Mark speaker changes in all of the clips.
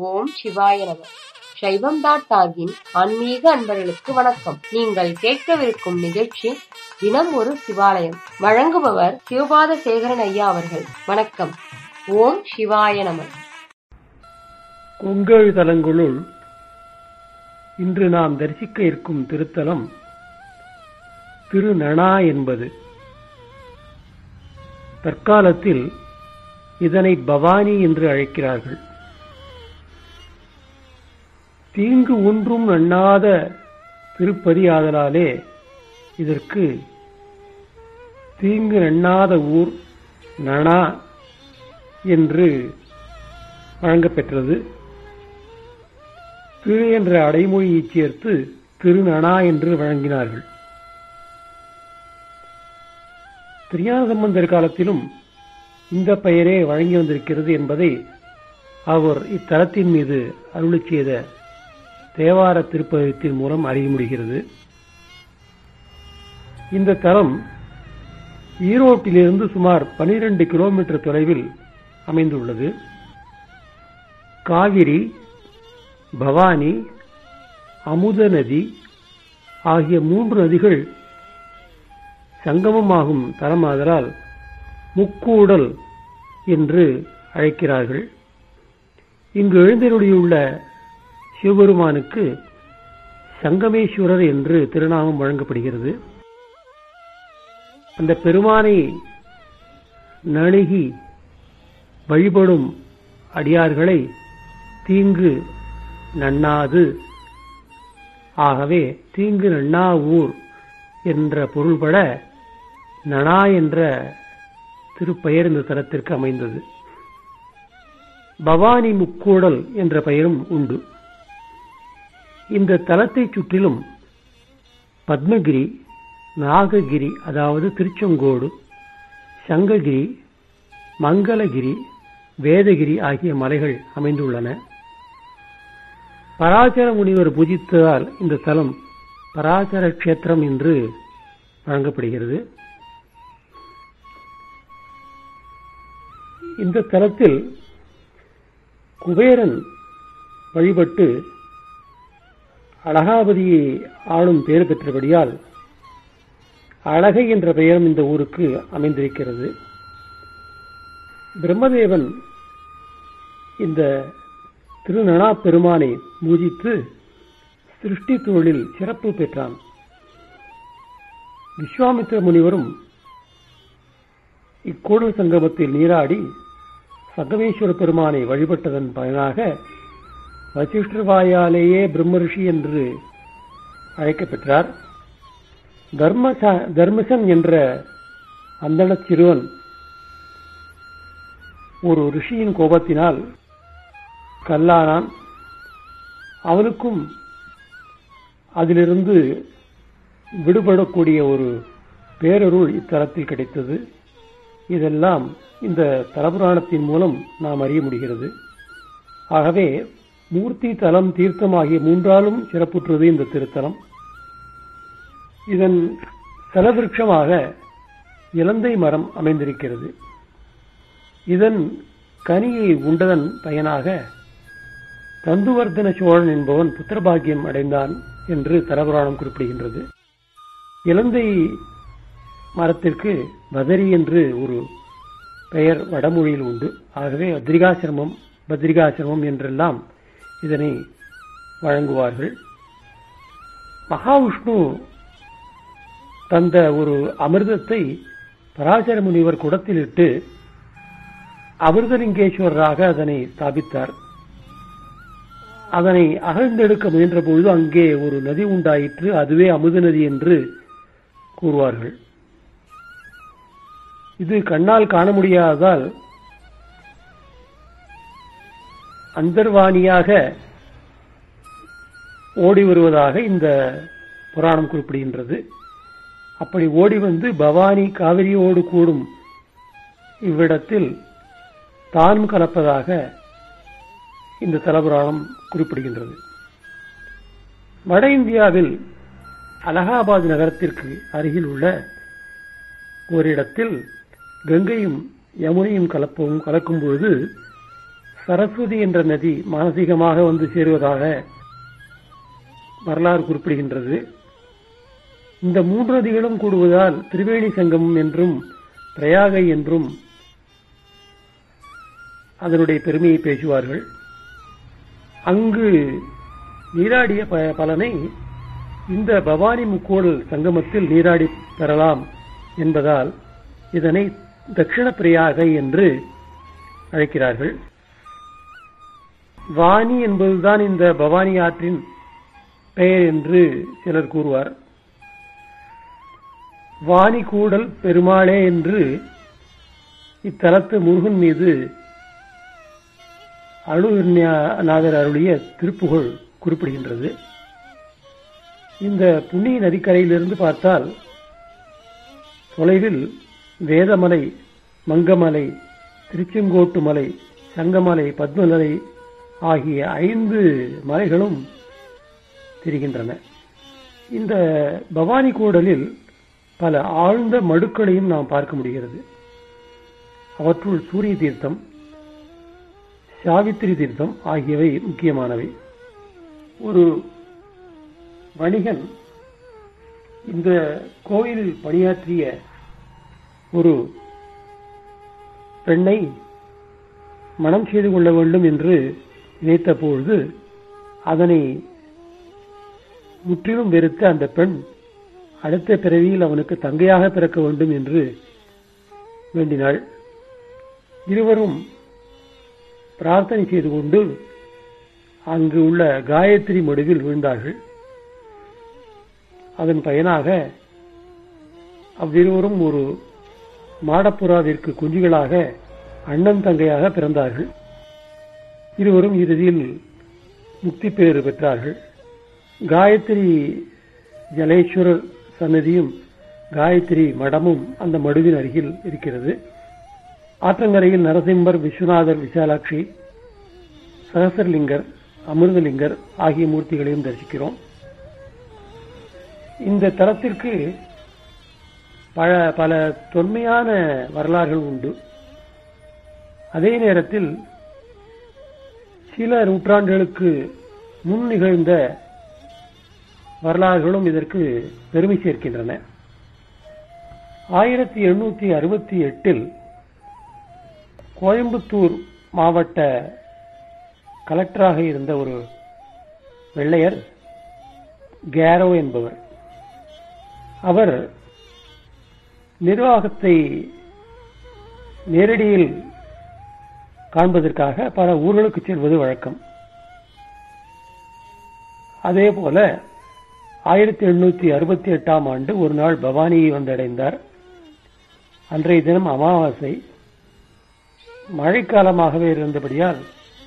Speaker 1: ஓம் சிவாய நம. சைவம்.டாகின் ஆன்மீக அன்பர்களுக்கு வணக்கம். நீங்கள் கேட்கவிருக்கும் நிகழ்ச்சி தினம் ஒரு சிவாலயம். வழங்குபவர் சிவபாத சேகரன் ஐயா அவர்கள். வணக்கம். ஓம் சிவாய நம.
Speaker 2: கொங்கேழு தலங்களுள் இன்று நாம் தரிசிக்க இருக்கும் திருத்தலம் திருநனா என்பது. தற்காலத்தில் இதனை பவானி என்று அழைக்கிறார்கள். தீங்கு ஒன்றும் நண்ணாத திருப்பதி ஆதலாலே இதற்கு தீங்கு நண்ணாத ஊர் நனா என்று வழங்கப்பெற்றது. திரு என்ற அடைமொழியைச் சேர்த்து திருநனா என்று வழங்கினார்கள். திருஞான சம்பந்தர் காலத்திலும் இந்த பெயரே வழங்கி வந்திருக்கிறது என்பதை அவர் இத்தலத்தின் மீது அருளிச் செய்த தேவார திருப்பதிகத்தின் மூலம் அறிய முடிகிறது. இந்த தலம் ஈரோட்டிலிருந்து சுமார் 12 கிலோமீட்டர் தொலைவில் அமைந்துள்ளது. காவிரி, பவானி, அமுத நதி ஆகிய 3 நதிகள் சங்கமமாகும் தலமாதலால் முக்கூடல் என்று அழைக்கிறார்கள். இங்கு எழுந்தருளியுள்ள சிவபெருமானுக்கு சங்கமேஸ்வரர் என்று திருநாமம் வழங்கப்படுகிறது. அந்த பெருமானை நணுகி வழிபடும் அடியார்களை தீங்கு நண்ணாது, ஆகவே தீங்கு நண்ணா ஊர் என்ற பொருள்பட நனா என்ற திருப்பெயர் இந்த தலத்திற்கு அமைந்தது. பவானி முக்கூடல் என்ற பெயரும் உண்டு. இந்த தலத்தைச் சுற்றிலும் பத்மகிரி, நாககிரி அதாவது திருச்செங்கோடு, சங்ககிரி, மங்களகிரி, வேதகிரி ஆகிய மலைகள் அமைந்துள்ளன. பராசர முனிவர் பூஜித்ததால் இந்த தலம் பராசர கஷேத்திரம் என்று வழங்கப்படுகிறது. இந்த தலத்தில் குபேரன் வழிபட்டு அழகாபதியை ஆளும் பெயர் பெற்றபடியால் அழகை என்ற பெயரும் இந்த ஊருக்கு அமைந்திருக்கிறது. பிரம்மதேவன் இந்த திருநனா பெருமானை பூஜித்து சிருஷ்டி தொழிலில் சிறப்பு பெற்றான். விஸ்வாமித்திர முனிவரும் இக்கூடல் சங்கமத்தில் நீராடி சங்கமேஸ்வர பெருமானை வழிபட்டதன் பயனாக வசிஷ்டர் வாயாலேயே பிரம்மரிஷி என்று அழைக்கப்பெற்றார். தர்மசன் என்ற அந்தண சிறுவன் ஒரு ரிஷியின் கோபத்தினால் கல்லானான். அவனுக்கும் அதிலிருந்து விடுபடக்கூடிய ஒரு பேரருள் இத்தலத்தில் கிடைத்தது. இதெல்லாம் இந்த தலபுராணத்தின் மூலம் நாம் அறிய முடிகிறது. ஆகவே மூர்த்தி, தலம், தீர்த்தம் ஆகிய 3ஆலும் சிறப்புற்றது இந்த திருத்தலம். இதன் தலவிருட்சமாக இலந்தை மரம் அமைந்திருக்கிறது. இதன் கனியை உண்டதன் பயனாக தந்துவர்தன சோழன் என்பவன் புத்திரபாகியம் அடைந்தான் என்று தலபுராணம் குறிப்பிடுகின்றது. இலந்தை மரத்திற்கு பதரி என்று ஒரு பெயர் வடமொழியில் உண்டு. ஆகவே பத்ரிகாசிரமம் என்றெல்லாம் இதனை வழங்குவார்கள். மகாவிஷ்ணு தந்த ஒரு அமிர்தத்தை பராசர முனிவர் குடத்திலிட்டு அமிர்தலிங்கேஸ்வரராக அதனை ஸ்தாபித்தார். அதனை அகழ்ந்தெடுக்க முயன்ற பொழுது அங்கே ஒரு நதி உண்டாயிற்று. அதுவே அமுத நதி என்று கூறுவார்கள். இது கண்ணால் காண முடியாததால் அந்தர்வாணியாக ஓடி வருவதாக இந்த புராணம் குறிப்பிடுகின்றது. அப்படி ஓடி வந்து பவானி காவிரியோடு கூடும் இவ்விடத்தில் தானும் கலப்பதாக இந்த தலபுராணம் குறிப்பிடுகின்றது. வட இந்தியாவில் அலகாபாத் நகரத்திற்கு அருகில் உள்ள ஓரிடத்தில் கங்கையும் யமுனையும் கலக்கும் பொழுது சரஸ்வதி என்ற நதி மானசீகமாக வந்து சேருவதாக வரலாறு குறிப்பிடுகின்றது. இந்த 3 நதிகளும் கூடுவதால் திரிவேணி சங்கமம் என்றும் பிரயாகை என்றும் அதனுடைய பெருமையை பேசுவார்கள். அங்கு நீராடிய பலனை இந்த பவானி முக்கோடல் சங்கமத்தில் நீராடி பெறலாம் என்பதால் இதனை தட்சிண பிரயாகை என்று அழைக்கிறார்கள். வாணி என்பதுதான் இந்த பவானி ஆற்றின் பெயர் என்று சிலர் கூறுவார். வாணி கூடல் பெருமாளே என்று இத்தலத்து முருகன் மீது அருள்நாதர் அருளிய திருப்புகழ் குறிப்பிடுகின்றது. இந்த புண்ணிய நதிக்கரையிலிருந்து பார்த்தால் தொலைவில் வேதமலை, மங்கமலை, திருச்செங்கோட்டு மலை, சங்கமலை, பத்மமலை ஆகிய 5 மலைகளும் தெரிகின்றன. இந்த பவானி கூடலில் பல ஆழ்ந்த மடுக்களையும் நாம் பார்க்க முடிகிறது. அவற்றுள் சூரிய தீர்த்தம், சாவித்திரி தீர்த்தம் ஆகியவை முக்கியமானவை. ஒரு வணிகன் இந்த கோயிலில் பணியாற்றிய ஒரு பெண்ணை மணம் செய்து கொள்ள வேண்டும் என்று நினைத்த பொழுது அதனை முற்றிலும் வெறுத்த அந்த பெண் அடுத்த பிறவியில் அவனுக்கு தங்கையாக பிறக்க வேண்டும் என்று வேண்டினாள். இருவரும் பிரார்த்தனை செய்து கொண்டு அங்கு உள்ள காயத்ரி மடுவில் விழுந்தார்கள். அதன் பயனாக அவ்விருவரும் ஒரு மாடப்புறாவிற்கு குஞ்சுகளாக அண்ணன் தங்கையாக பிறந்தார்கள். இருவரும் இறுதியில் முக்தி பேறு பெற்றார்கள். காயத்ரி ஜலேஸ்வரர் சன்னதியும் காயத்ரி மடமும் அந்த மடுவின் அருகில் இருக்கிறது. ஆற்றங்கரையில் நரசிம்மர், விஸ்வநாதர், விசாலாட்சி, சகசரலிங்கர், அமிர்தலிங்கர் ஆகிய மூர்த்திகளையும் தரிசிக்கிறோம். இந்த தலத்திற்கு பல தொன்மையான வரலாறுகள் உண்டு. அதே நேரத்தில் சில நூற்றாண்டுகளுக்கு முன் நிகழ்ந்த வரலாறுகளும் இதற்கு பெருமை சேர்க்கின்றன. 1868 கோயம்புத்தூர் மாவட்ட கலெக்டராக இருந்த ஒரு வெள்ளையர் கேரோ என்பவர், அவர் நிர்வாகத்தை நேரடியில் காண்பதற்காக பல ஊர்களுக்கு செல்வது வழக்கம். அதேபோல 1868ஆம் ஆண்டு ஒரு நாள் பவானியை வந்தடைந்தார். அன்றைய தினம் அமாவாசை, மழைக்காலமாகவே இருந்தபடியால்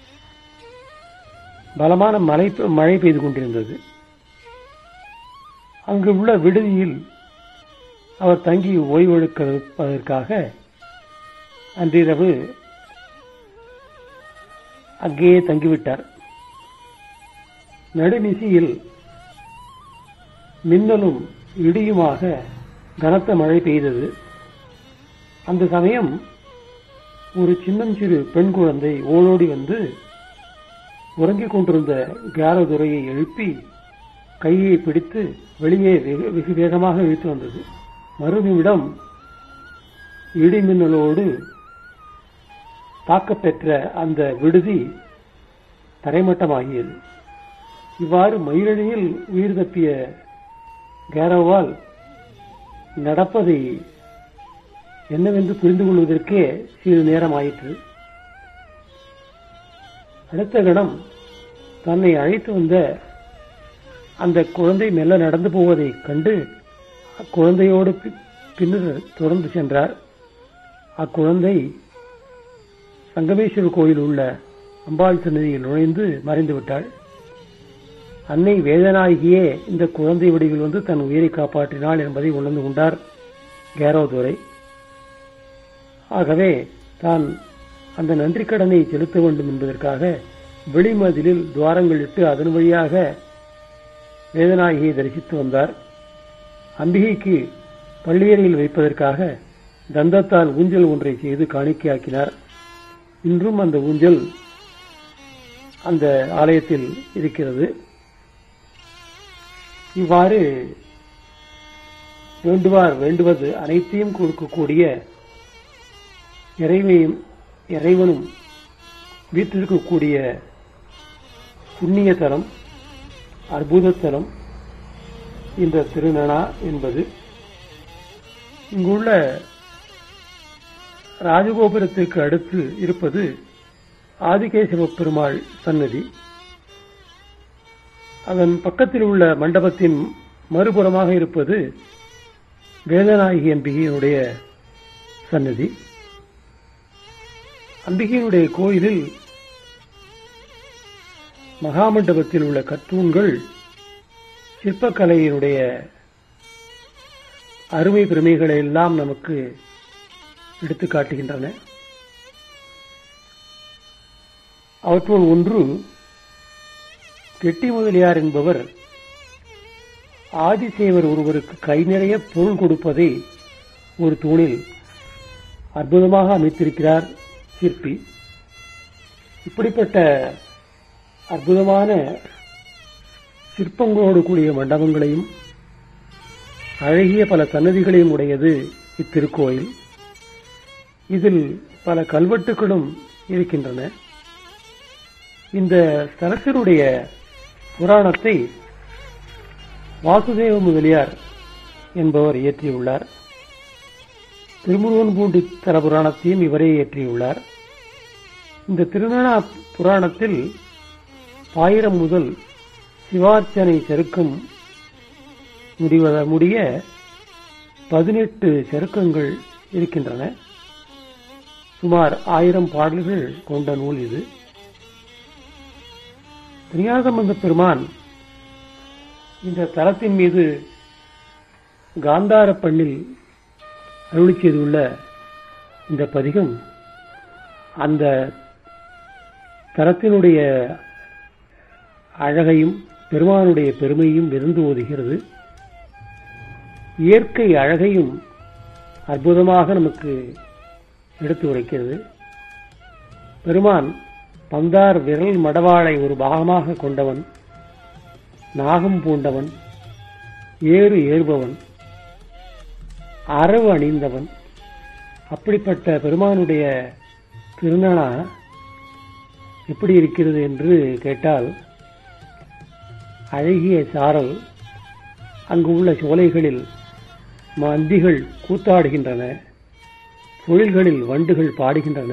Speaker 2: பலமான மழை பெய்து கொண்டிருந்தது. அங்கு உள்ள விடுதியில் அவர் தங்கி ஓய்வெடுப்பதற்காக அன்றிரவு அங்கேயே தங்கிவிட்டார். நடுநிசியில் மின்னலும் இடியுமாக கனத்த மழை பெய்தது. அந்த சமயம் ஒரு சின்னஞ்சிறு பெண் குழந்தை ஓடோடி வந்து உறங்கிக் கொண்டிருந்த கேரதுரையை எழுப்பி கையை பிடித்து வெளியே வெகு வேகமாக இழுத்து வந்தது. மறுநிமிடம் இடிமின்னலோடு தாக்கப்பெற்ற அந்த விடுதி தரைமட்டமாகியது. இவ்வாறு மயிரடியில் உயிர் தப்பிய கேரோவால் நடப்பதை என்னவென்று புரிந்து கொள்வதற்கே சிறிது நேரம் ஆயிற்று. அடுத்த கணம் தன்னை அழைத்து வந்த அந்த குழந்தை மெல்ல நடந்து போவதை கண்டு அக்குழந்தையோடு பின்னர் தொடர்ந்து சென்றார். அக்குழந்தை சங்கமேஸ்வரர் கோயில் உள்ள அம்பாள் சன்னதியில் நுழைந்து மறைந்து விட்டாள். அன்னை வேதனாகியே இந்த குழந்தை வடிவில் வந்து தன் உயிரை காப்பாற்றினாள் என்பதை உணர்ந்து கொண்டார் கேரோதுரை. ஆகவே தான் அந்த நன்றி கடனை செலுத்த வேண்டும் என்பதற்காக வெளிமதிலில் துவாரங்கள் இட்டு அதன் வழியாக வேதனாகியை தரிசித்து வந்தார். அம்பிகைக்கு பள்ளியறையில் வைப்பதற்காக தந்தத்தால் ஊஞ்சல் ஒன்றை செய்து காணிக்கையாக்கினார். இன்றும் அந்த ஊஞ்சல் அந்த ஆலயத்தில் இருக்கிறது. இவ்வாறு வேண்டுவார் வேண்டுவது அனைத்தையும் கொடுக்கக்கூடிய இறைவனும் வீற்றிருக்கக்கூடிய புண்ணிய தலம், அற்புத தலம் இந்த திருநனா என்பது. இங்குள்ள ராஜகோபுரத்திற்கு அடுத்து இருப்பது ஆதிகேசவ பெருமாள் சன்னதி. அதன் பக்கத்தில் உள்ள மண்டபத்தின் மறுபுறமாக இருப்பது வேதநாயகி அம்பிகையினுடைய சன்னதி. அம்பிகையினுடைய கோயிலில் மகாமண்டபத்தில் உள்ள கத்தூண்கள் சிற்பக்கலையினுடைய அருமை பெருமைகளை எல்லாம் நமக்கு எடுத்து காட்டுகின்றன. அவற்றுள் ஒன்று கெட்டி முதலியார் என்பவர் ஆதிசேவர் ஒருவருக்கு கை நிறைய பொருள் கொடுப்பதை ஒரு தூணில் அற்புதமாக அமைத்திருக்கிறார் சிற்பி. இப்படிப்பட்ட அற்புதமான சிற்பங்களோடு கூடிய மண்டபங்களையும் அழகிய பல சன்னதிகளையும் உடையது இத்திருக்கோயில். இதில் பல கல்வெட்டுகளும் இருக்கின்றன. இந்த ஸ்தலத்தினுடைய புராணத்தை வாசுதேவ முதலியார் என்பவர் இயற்றியுள்ளார். திருமுருகன்பூண்டி தல புராணத்தையும் இவரே இயற்றியுள்ளார். இந்த திருநனா புராணத்தில் 1000 முதல் சிவார்ச்சனை சருக்கம் முடிய 18 சருக்கங்கள் இருக்கின்றன. சுமார் 1000 பாடல்கள் கொண்ட நூல் இது. திருஞானசம்பந்த பெருமான் இந்த தலத்தின் மீது காந்தார பண்ணில் அருளி செய்துள்ள இந்த பதிகம் அந்த தலத்தினுடைய அழகையும் பெருமானுடைய பெருமையும் விருந்து ஓதுகிறது. இயற்கை அழகையும் அற்புதமாக நமக்கு எடுத்து உரைக்கிறது. பெருமான் பந்தார் விரல் மடவாளை ஒரு பாகமாக கொண்டவன், நாகம் பூண்டவன், ஏறு ஏறுபவன், அரவு அணிந்தவன். அப்படிப்பட்ட பெருமானுடைய திருநனா எப்படி இருக்கிறது என்று கேட்டால், அழகிய சாரல், அங்கு உள்ள சோலைகளில் மந்திகள் கூத்தாடுகின்றன, பொழில்களில் வண்டுகள் பாடுகின்றன,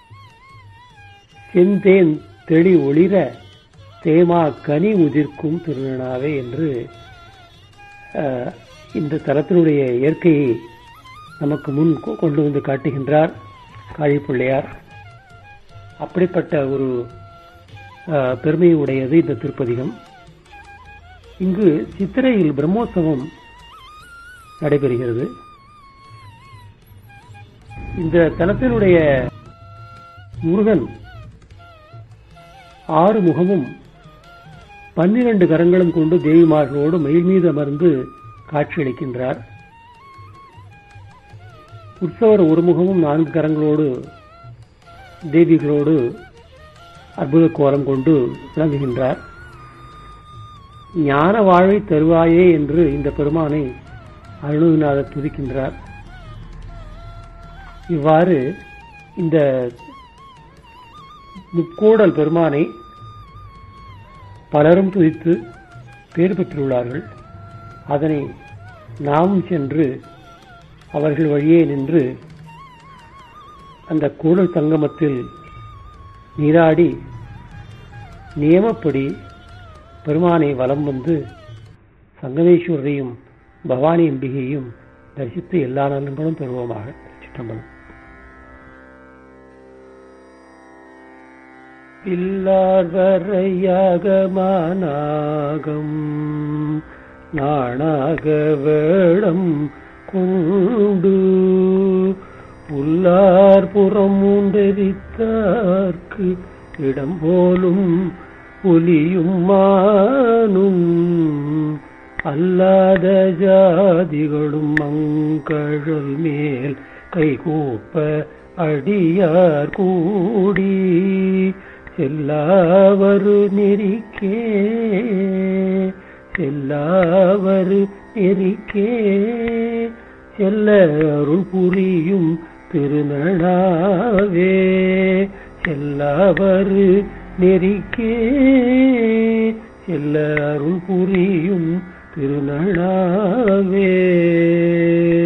Speaker 2: செந்தேன் தெளி ஒளிர தேமா கனி உதிர்க்கும் திருநனாவே என்று இந்த தலத்தினுடைய இயற்கையை நமக்கு முன் கொண்டு வந்து காட்டுகின்றார் காழிப்பிள்ளையார். அப்படிப்பட்ட ஒரு பெருமை உடையது இந்த திருப்பதிகம். இங்கு சித்திரையில் பிரம்மோற்சவம் நடைபெறுகிறது. இந்த தலத்தினுடைய முருகன் 6 முகமும் 12 கரங்களும் கொண்டு தேவிமார்களோடு மயில் மீது அமர்ந்து காட்சியளிக்கின்றார். உற்சவர் ஒரு முகமும் 4 கரங்களோடு தேவிகளோடு அற்புத கோலம் கொண்டு விளங்குகின்றார். ஞான வாழ்வை தருவாயே என்று இந்த பெருமானை அருணகிரிநாதர் துதிக்கின்றார். இவ்வாறு இந்த முக்கோடல் பெருமானை பலரும் துதித்து பேர் பெற்றுள்ளார்கள். அதனை நாமும் சென்று அவர்கள் வழியே நின்று அந்த கூடல் சங்கமத்தில் நீராடி நியமப்படி பெருமானை வலம் வந்து சங்கமேஸ்வரரையும் பவானி அம்பிகையும் தரிசித்து எல்லா நலன்களும் பெறுவோமாக. சிற்றம்பலம். பில்லார் வரையாகமானாகம் நாணாக வேடம் கொண்டு புல்லார் புறம் உண்டெரித்தார்க்கு இடம் போலும் புலியும் மானும் அல்லாத ஜாதிகளும் மங்கழல் மேல் கைகூப்ப அடியார் கூடி செல்லாவரு நெறிக்கே செல்லாவரு நெறிக்கே செல்ல அருள் புரியும் திருநடாவே செல்லாவரு நெறிக்கே செல்ல அருள் புரியும் திருநடாவே.